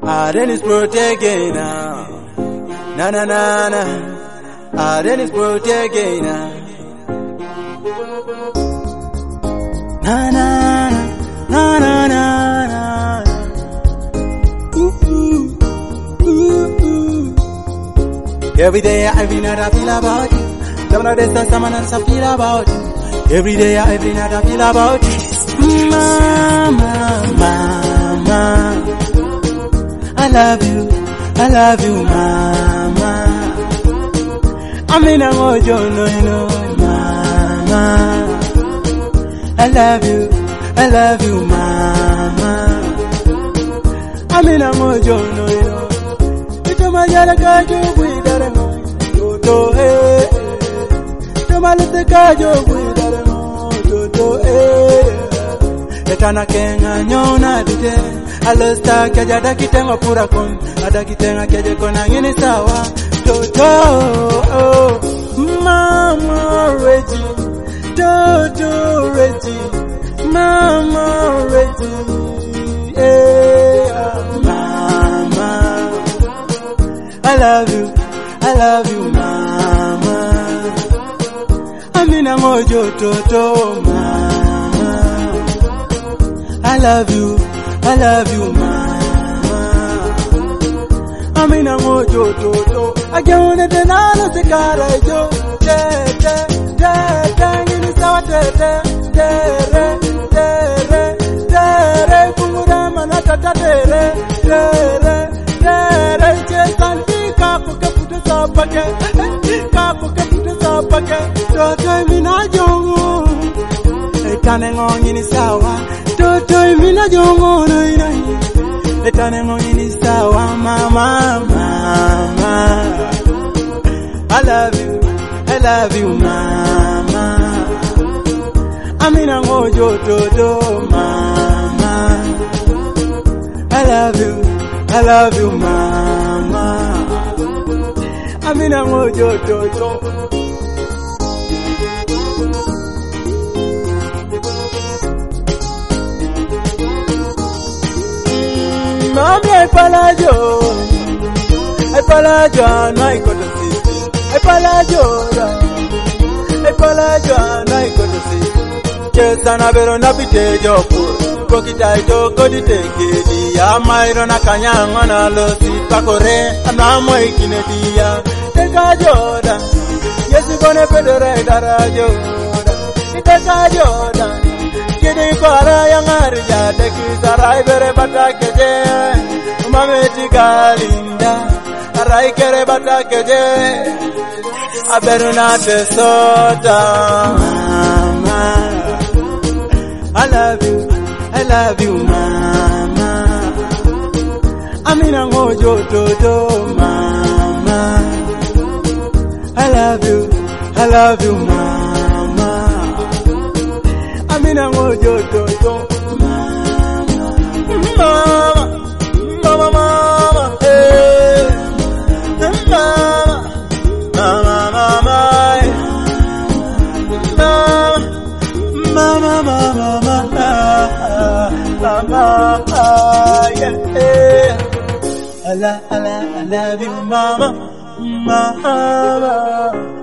Dennis Protegena. Na na na na. Dennis Protegena. Na na na na na na. Every day, every night I feel about you. Some of the days, some nights I feel about you. Every day, every night I feel about you. Mama, mama, I love you, mama. I'm in a mojo, no, mama. I love you, mama. I'm in a mojo, no, it's a major gajo with a toto, eh. Tomalite gajo with a toto, eh. Etana kenga nyona dite. Alosta kaja dakitenga pura kon. Adakitenga keje kona ngini sawa. Toto, oh. Mama Reggie. Toto Reggie. Mama Reggie. Yeah. Mama. I love you, mama. Amina mojo toto, mama. I love you, mama. Amina mojo toto. Agione de nana se cara yo. Ngini sawa tere. Kungura manata tere. Kapu kaputa sapake. Toto mina jongo. Etane ngongi ni sawa. Toto mina jongo no. Etane ngongi ni sawa, mama. I love you, mama. Amina ngojo toto, mama. I love you, mama. Amina mojo toto. Mami ay palajo, no hay conocí. Ay palajo, no hay conocí. Chesana pero na pitejo pur. Kokita ito koditeke dia. Mairo na kanyanga na losi pakore. Anamo ikinedia. Teka Jordan, yesi bone pedora idara Jordan. Teka Jordan, kini kora yang arja teki sarai bere batakeje. Mameti galinda, arai kere batakeje. Aberuna tesota, mama. I love you, mama. Amina ngojo toto, mama. I love you, mama. Amina ngojo toto, mama, hey, mama, yeah. I love you, mama.